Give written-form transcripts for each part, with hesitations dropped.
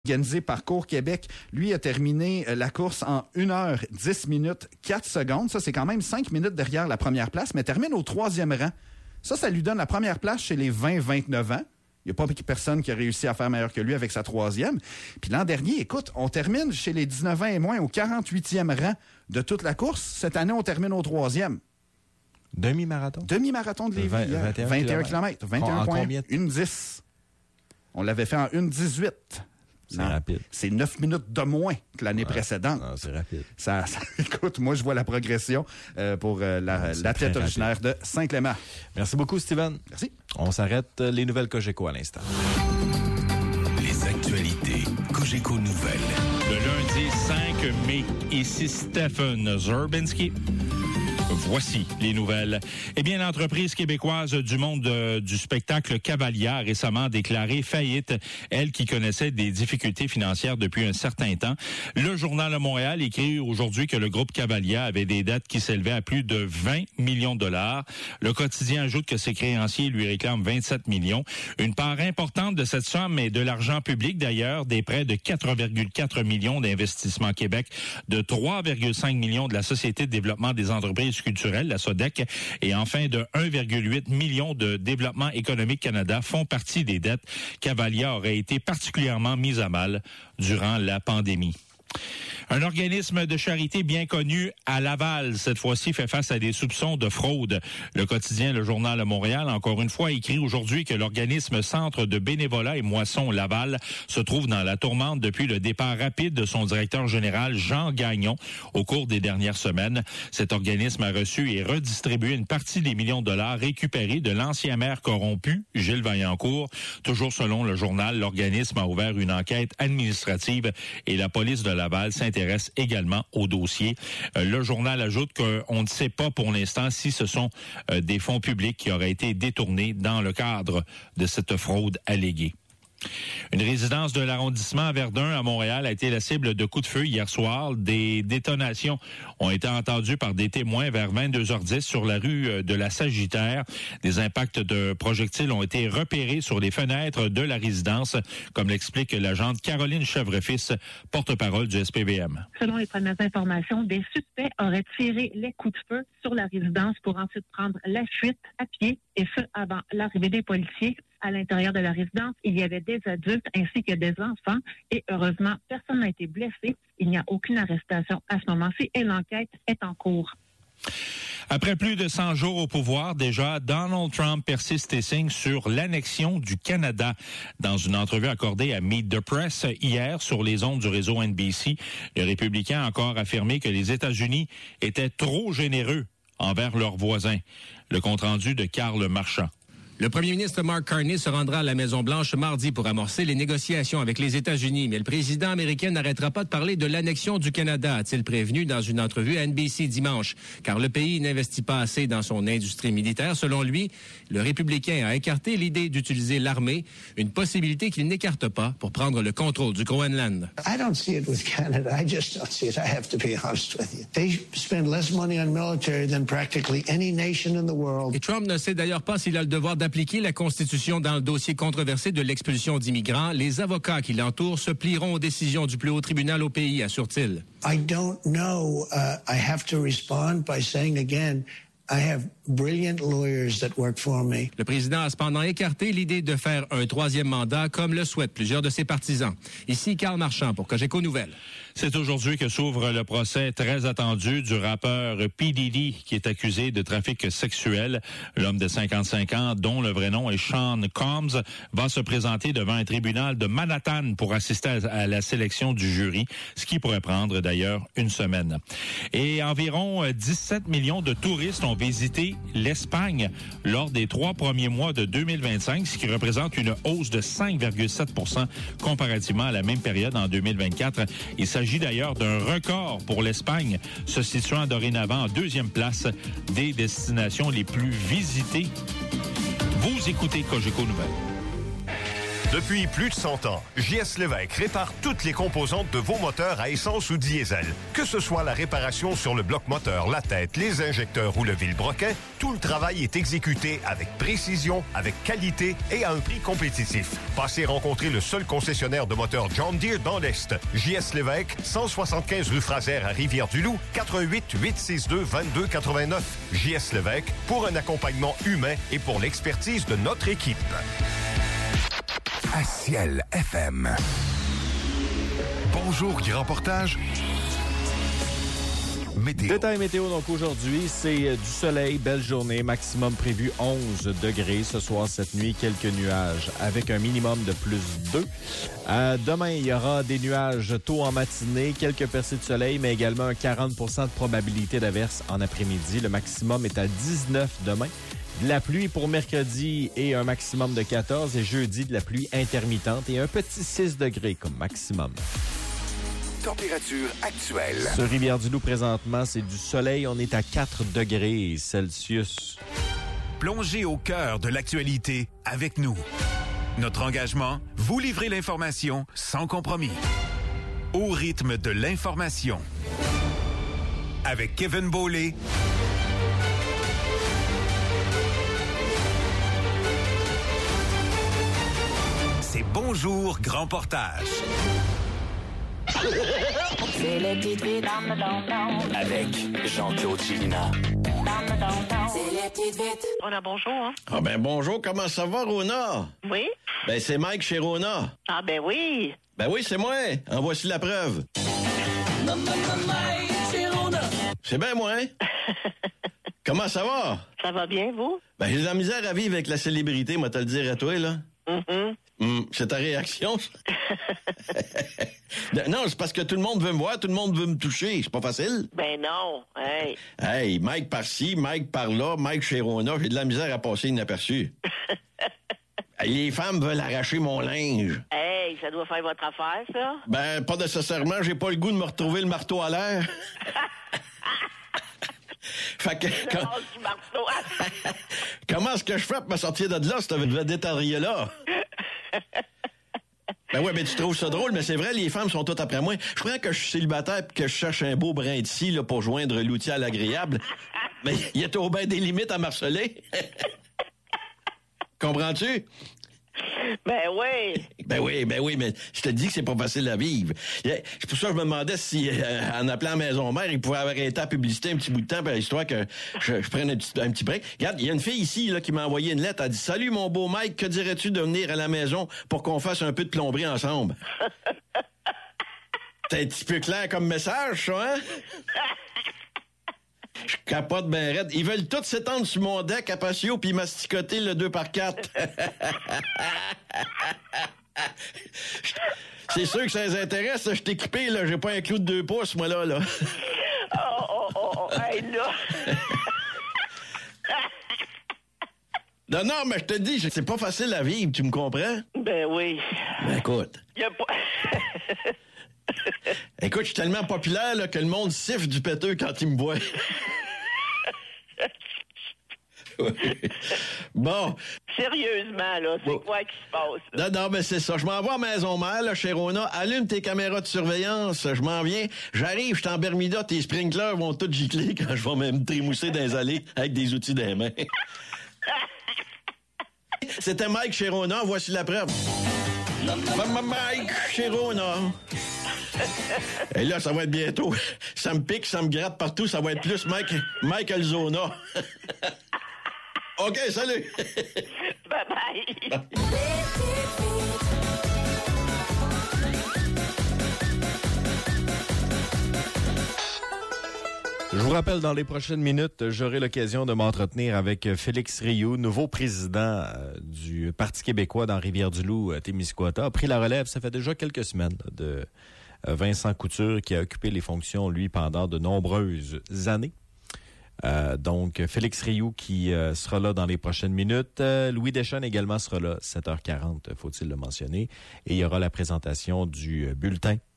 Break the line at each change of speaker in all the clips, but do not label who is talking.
organisé par Cours Québec, lui a terminé la course en 1h10 minutes 4 secondes. Ça, c'est quand même 5 minutes derrière la première place, mais termine au 3e rang. Ça lui donne la première place chez les 20-29 ans. Il n'y a pas personne qui a réussi à faire meilleur que lui avec sa 3e. Puis l'an dernier, écoute, on termine chez les 19 ans et moins au 48e rang de toute la course. Cette année, on termine au 3e.
Demi-marathon?
Demi-marathon de Lévis. 21 km. 21 points. 1,10. On l'avait fait en 1,18.
C'est rapide.
C'est 9 minutes de moins que l'année précédente.
Non, c'est rapide.
Écoute, moi, je vois la progression pour l'athlète originaire de Saint-Clément.
Merci beaucoup, Steven.
Merci.
On s'arrête. Les nouvelles Cogeco à l'instant.
Les actualités Cogeco Nouvelles.
Le lundi 5 mai, ici Stephen Zerbinski. Voici les nouvelles. Eh bien, l'entreprise québécoise du monde du spectacle Cavalia a récemment déclaré faillite, elle qui connaissait des difficultés financières depuis un certain temps. Le Journal de Montréal écrit aujourd'hui que le groupe Cavalia avait des dettes qui s'élevaient à plus de 20 millions de dollars. Le quotidien ajoute que ses créanciers lui réclament 27 millions. Une part importante de cette somme est de l'argent public d'ailleurs, des prêts de 4,4 millions d'Investissement Québec, de 3,5 millions de la Société de développement des entreprises culturelles, la SODEC, et enfin de 1,8 million de Développement économique Canada font partie des dettes. Cavalia aurait été particulièrement mise à mal durant la pandémie. Un organisme de charité bien connu à Laval, cette fois-ci, fait face à des soupçons de fraude. Le quotidien Le Journal de Montréal, encore une fois, écrit aujourd'hui que l'organisme Centre de bénévolat et moisson Laval se trouve dans la tourmente depuis le départ rapide de son directeur général Jean Gagnon au cours des dernières semaines. Cet organisme a reçu et redistribué une partie des millions de dollars récupérés de l'ancien maire corrompu, Gilles Vaillancourt. Toujours selon le journal, l'organisme a ouvert une enquête administrative et la police de Laval s'intéresse également au dossier. Le journal ajoute qu'on ne sait pas pour l'instant si ce sont des fonds publics qui auraient été détournés dans le cadre de cette fraude alléguée. Une résidence de l'arrondissement à Verdun à Montréal a été la cible de coups de feu hier soir. Des détonations ont été entendues par des témoins vers 22h10 sur la rue de la Sagittaire. Des impacts de projectiles ont été repérés sur les fenêtres de la résidence, comme l'explique l'agente Caroline Chèvrefils, porte-parole du SPVM.
Selon les premières informations, des suspects auraient tiré les coups de feu sur la résidence pour ensuite prendre la fuite à pied, et ce avant l'arrivée des policiers. À l'intérieur de la résidence, il y avait des adultes ainsi que des enfants et heureusement, personne n'a été blessé. Il n'y a aucune arrestation à ce moment-ci et l'enquête est en cours.
Après plus de 100 jours au pouvoir, déjà, Donald Trump persiste et signe sur l'annexion du Canada. Dans une entrevue accordée à Meet the Press hier sur les ondes du réseau NBC, le républicain a encore affirmé que les États-Unis étaient trop généreux envers leurs voisins. Le compte-rendu de Carl Marchand.
Le premier ministre Mark Carney se rendra à la Maison-Blanche mardi pour amorcer les négociations avec les États-Unis. Mais le président américain n'arrêtera pas de parler de l'annexion du Canada, a-t-il prévenu dans une entrevue à NBC dimanche. Car le pays n'investit pas assez dans son industrie militaire. Selon lui, le républicain a écarté l'idée d'utiliser l'armée, une possibilité qu'il n'écarte pas pour prendre le contrôle du Groenland.
I don't see it with Canada. I just don't see it. I have to be honest with you. They spend less money on military than practically any nation in the world.
Et Trump ne sait d'ailleurs pas s'il a le devoir d'appliquer la Constitution dans le dossier controversé de l'expulsion d'immigrants. Les avocats qui l'entourent se plieront aux décisions du plus haut tribunal au pays, assure-t-il.
I don't know. I have to respond by saying again, I have brilliant lawyers that work for me.
Le président a cependant écarté l'idée de faire un troisième mandat, comme le souhaitent plusieurs de ses partisans. Ici, Carl Marchand pour Cogeco Nouvelles.
C'est aujourd'hui que s'ouvre le procès très attendu du rappeur P. Diddy, qui est accusé de trafic sexuel. L'homme de 55 ans, dont le vrai nom est Sean Combs, va se présenter devant un tribunal de Manhattan pour assister à la sélection du jury, ce qui pourrait prendre d'ailleurs une semaine. Et environ 17 millions de touristes ont visité l'Espagne lors des 3 premiers mois de 2025, ce qui représente une hausse de 5,7% comparativement à la même période en 2024. Il s'agit d'ailleurs d'un record pour l'Espagne, se situant dorénavant en 2e place des destinations les plus visitées. Vous écoutez Cogeco Nouvelles.
Depuis plus de 100 ans, JS Lévesque répare toutes les composantes de vos moteurs à essence ou diesel. Que ce soit la réparation sur le bloc moteur, la tête, les injecteurs ou le vilebrequin, tout le travail est exécuté avec précision, avec qualité et à un prix compétitif. Passez rencontrer le seul concessionnaire de moteurs John Deere dans l'Est. JS Lévesque, 175 rue Fraser à Rivière-du-Loup, 88 862 2289. JS Lévesque, pour un accompagnement humain et pour l'expertise de notre équipe.
À Ciel FM. Bonjour, Grand Portage. Météo.
Détail météo, donc aujourd'hui, c'est du soleil, belle journée, maximum prévu 11 degrés. Ce soir, cette nuit, quelques nuages avec un minimum de plus 2. Demain, il y aura des nuages tôt en matinée, quelques percées de soleil, mais également un 40 de probabilité d'averse en après-midi. Le maximum est à 19 demain. De la pluie pour mercredi et un maximum de 14. Et jeudi, de la pluie intermittente et un petit 6 degrés comme maximum.
Température actuelle.
Sur Rivière-du-Loup, présentement, c'est du soleil. On est à 4 degrés Celsius.
Plongez au cœur de l'actualité avec nous. Notre engagement, vous livrer l'information sans compromis. Au rythme de l'information. Avec Kevin Beaulé. C'est Bonjour Grand Portage.
C'est les petites vites
Avec Jean-Claude Chilina.
C'est les petites vites.
Rona, bonjour. Hein?
Ah ben bonjour, comment ça va, Rona?
Oui?
Ben c'est Mike chez Rona.
Ah ben oui.
Ben oui, c'est moi. En voici la preuve. C'est bien moi, hein? Comment ça va?
Ça va bien, vous?
Ben j'ai de la misère à vivre avec la célébrité, moi te le dire à toi, là. C'est ta réaction, ça? Non, c'est parce que tout le monde veut me voir, tout le monde veut me toucher. C'est pas facile?
Ben non. Hey.
Hey, Mike par-ci, Mike par-là, Mike chez Rona, j'ai de la misère à passer inaperçu. Les femmes veulent arracher mon linge.
Hey, ça doit faire votre affaire, ça?
Ben, pas nécessairement. J'ai pas le goût de me retrouver le marteau à l'air. Fait que... Comment est-ce que je fais pour me sortir de là, cette vedette-là? Ben ouais, ben tu trouves ça drôle, mais c'est vrai, les femmes sont toutes après moi. Je crois que je suis célibataire et que je cherche un beau brin d'ici là, pour joindre l'outil à l'agréable. Mais il y a trop bien des limites à marceler. Comprends-tu?
Ben oui.
Ben oui, mais je te dis que c'est pas facile à vivre. C'est pour ça que je me demandais si, en appelant Maison Mère, il pouvait arrêter la publicité un petit bout de temps, histoire que je prenne un petit break. Regarde, il y a une fille ici là, qui m'a envoyé une lettre. Elle dit « Salut mon beau Mike, que dirais-tu de venir à la maison pour qu'on fasse un peu de plomberie ensemble? » C'est un petit peu clair comme message, ça, hein? Je capote ben raide. Ils veulent tous s'étendre sur mon deck à patio puis masticoter le 2x4. C'est sûr que ça les intéresse. Je suis équipé, là. J'ai pas un clou de 2 pouces, moi, là.
Hey, là.
Non, mais je te dis, c'est pas facile à vivre, tu me comprends?
Ben oui.
Ben écoute.
Y a pas...
Écoute, je suis tellement populaire là, que le monde siffle du péteux quand il me voit. Bon.
Sérieusement, là, c'est quoi qui se passe? Là?
Non, mais c'est ça. Je m'en vais à Maison Mère, là, chez Rona. Allume tes caméras de surveillance. Je m'en viens. J'arrive, je suis en Bermuda. Tes sprinklers vont tous gicler quand je vais me trémousser dans les allées avec des outils dans les mains. C'était Mike chez Rona. Voici la preuve. Mike chez Rona. Et là, ça va être bientôt. Ça me pique, ça me gratte partout. Ça va être plus Mike Alzona. OK, salut.
Bye-bye.
Je vous rappelle, dans les prochaines minutes, j'aurai l'occasion de m'entretenir avec Félix Rioux, nouveau président du Parti québécois dans Rivière-du-Loup, Témiscouata. A pris la relève, ça fait déjà quelques semaines, de Vincent Couture, qui a occupé les fonctions, lui, pendant de nombreuses années. Donc, Félix Rioux qui sera là dans les prochaines minutes. Louis Deschênes également sera là, 7h40, faut-il le mentionner. Et il y aura la présentation du bulletin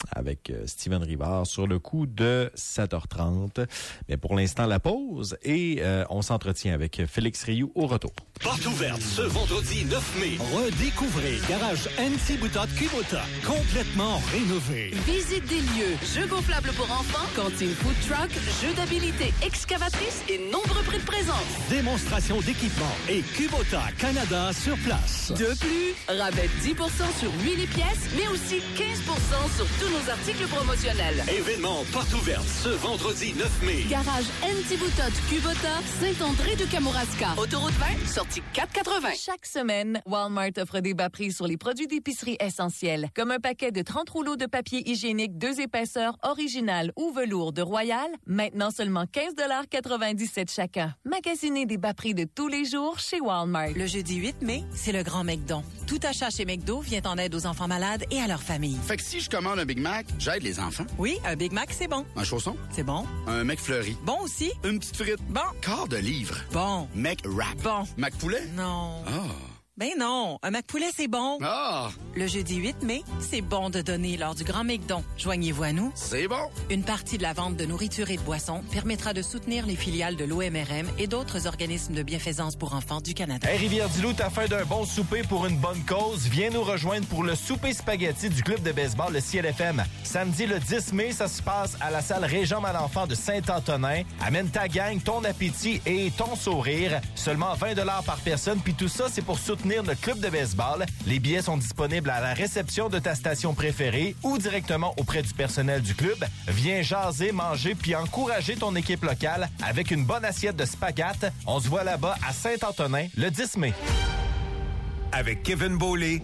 avec Steven Rivard sur le coup de 7h30. Mais pour l'instant, la pause et on s'entretient avec Félix Rioux au retour.
Porte ouverte ce vendredi 9 mai. Redécouvrez Garage Antibuta de Kubota, complètement rénové.
Visite des lieux, jeux gonflables pour enfants, cantine food truck, jeux d'habilité excavatrice et nombreux prix de présence.
Démonstration d'équipement et Kubota Canada sur place.
De plus, rabais 10% sur huile et pièces, mais aussi 15% sur tous nos articles promotionnels.
Événement porte ouverte ce vendredi 9 mai.
Garage Antibuta de Kubota, Saint-André de Kamouraska. Autoroute 20, sortie 480. Chaque semaine, Walmart offre des bas prix sur les produits d'épicerie essentiels, comme un paquet de 30 rouleaux de papier hygiénique 2 épaisseurs original ou velours de Royal, maintenant seulement 15,97 chacun. Magasinez des bas prix de tous les jours chez Walmart.
Le jeudi 8 mai, c'est le Grand McDon. Tout achat chez McDo vient en aide aux enfants malades et à leur famille.
Fait que si je commande un Big Mac, j'aide les enfants.
Oui, un Big Mac, c'est bon.
Un chausson?
C'est bon.
Un McFlurry?
Bon aussi.
Une petite frite?
Bon.
Quart de livre?
Bon.
McWrap?
Bon.
McPoulet?
Non.
Ah.
Ben non, un McPoulet, c'est bon.
Ah!
Le jeudi 8 mai, c'est bon de donner lors du Grand McDon. Joignez-vous à nous.
C'est bon.
Une partie de la vente de nourriture et de boissons permettra de soutenir les filiales de l'OMRM et d'autres organismes de bienfaisance pour enfants du Canada.
Hey Rivière-du-Loup, t'as faim d'un bon souper pour une bonne cause? Viens nous rejoindre pour le souper spaghetti du club de baseball, le CLFM. Samedi le 10 mai, ça se passe à la salle Régent Malenfant de Saint-Antonin. Amène ta gang, ton appétit et ton sourire. Seulement 20 $ par personne, puis tout ça, c'est pour soutenir notre club de baseball. Les billets sont disponibles à la réception de ta station préférée ou directement auprès du personnel du club. Viens jaser, manger puis encourager ton équipe locale avec une bonne assiette de spaghetti. On se voit là-bas à Saint-Antonin le 10 mai.
Avec Kevin Beaulé.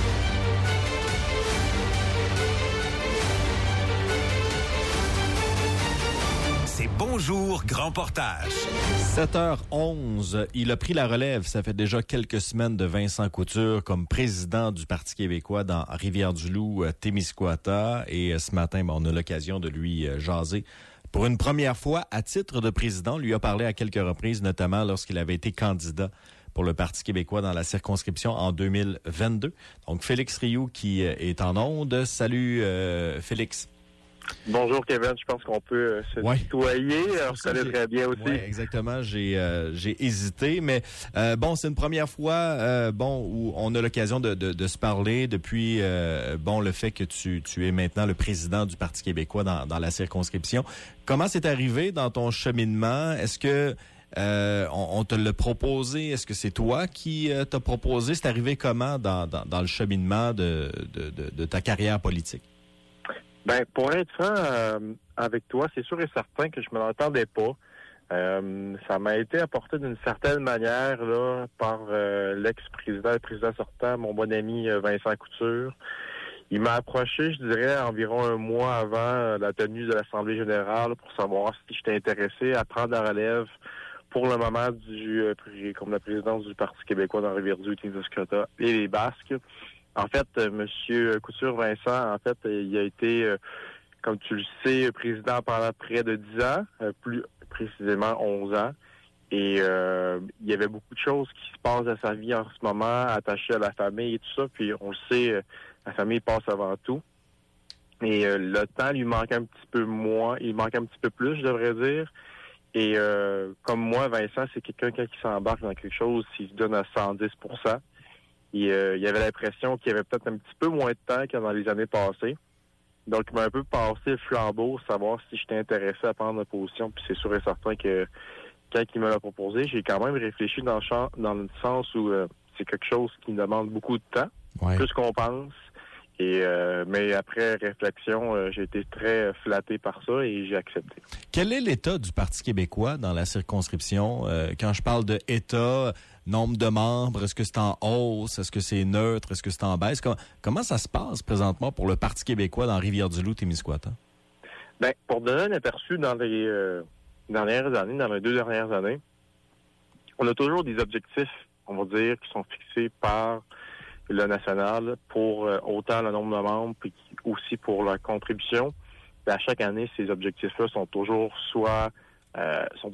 C'est Bonjour Grand Portage.
7h11, il a pris la relève, ça fait déjà quelques semaines, de Vincent Couture comme président du Parti québécois dans Rivière-du-Loup, Témiscouata. Et ce matin, on a l'occasion de lui jaser. Pour une première fois, à titre de président, lui a parlé à quelques reprises, notamment lorsqu'il avait été candidat pour le Parti québécois dans la circonscription en 2022. Donc, Félix Rioux qui est en onde. Salut, Félix.
Bonjour Kevin, je pense qu'on peut se tutoyer. Alors, ça allait très bien aussi.
Oui, exactement. J'ai hésité, mais bon, c'est une première fois où on a l'occasion de se parler depuis le fait que tu es maintenant le président du Parti québécois dans la circonscription. Comment c'est arrivé dans ton cheminement? Est-ce que on te l'a proposé? Est-ce que c'est toi qui t'as proposé? C'est arrivé comment dans le cheminement de ta carrière politique?
Ben, pour être franc avec toi, c'est sûr et certain que je me l'entendais pas. Ça m'a été apporté d'une certaine manière là par l'ex-président, le président sortant, mon bon ami Vincent Couture. Il m'a approché, je dirais, environ un mois avant la tenue de l'Assemblée générale pour savoir si j'étais intéressé à prendre la relève pour le moment comme la présidence du Parti québécois dans Rivière-du-Loup, Témiscouata et les Basques. En fait, Monsieur Couture Vincent, il a été, comme tu le sais, président pendant près de 10 ans, plus précisément 11 ans. Et il y avait beaucoup de choses qui se passent dans sa vie en ce moment, attachées à la famille et tout ça. Puis on le sait, la famille passe avant tout. Et le temps lui manque un petit peu moins, il manque un petit peu plus, je devrais dire. Et comme moi, Vincent, c'est quelqu'un qui s'embarque dans quelque chose, il se donne à 110%. Il y avait l'impression qu'il y avait peut-être un petit peu moins de temps que dans les années passées. Donc, il m'a un peu passé le flambeau, savoir si j'étais intéressé à prendre une position. Puis c'est sûr et certain que quand il me l'a proposé, j'ai quand même réfléchi dans le sens où c'est quelque chose qui me demande beaucoup de temps, plus qu'on pense. Et mais après réflexion, j'ai été très flatté par ça et j'ai accepté.
Quel est l'état du Parti québécois dans la circonscription? Quand je parle de état, nombre de membres, est-ce que c'est en hausse? Est-ce que c'est neutre? Est-ce que c'est en baisse? Comment ça se passe présentement pour le Parti québécois dans Rivière-du-Loup, Témiscouata?
Ben, pour donner un aperçu dans les dernières années, dans les 2 dernières années, on a toujours des objectifs, on va dire, qui sont fixés par le national pour autant le nombre de membres, puis aussi pour la contribution. Puis à chaque année, ces objectifs-là sont toujours soit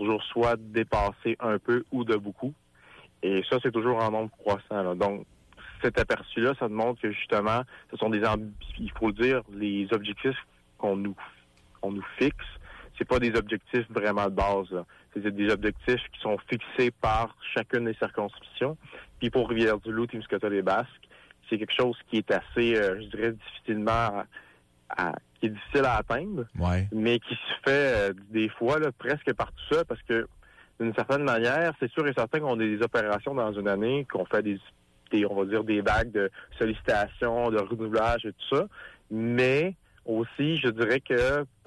dépassés un peu ou de beaucoup. Et ça, c'est toujours en nombre croissant. Là. Donc, cet aperçu-là, ça montre que justement, ce sont il faut le dire, les objectifs qu'on nous fixe, c'est pas des objectifs vraiment de base, là. C'est des objectifs qui sont fixés par chacune des circonscriptions. Puis pour Rivière-du-Loup, Témiscouata-les-Basques, c'est quelque chose qui est assez, je dirais, qui est difficile à atteindre, mais qui se fait des fois là, presque par tout ça, parce que d'une certaine manière, c'est sûr et certain qu'on a des opérations dans une année, qu'on fait on va dire des vagues de sollicitations, de renouvelage et tout ça, mais aussi, je dirais que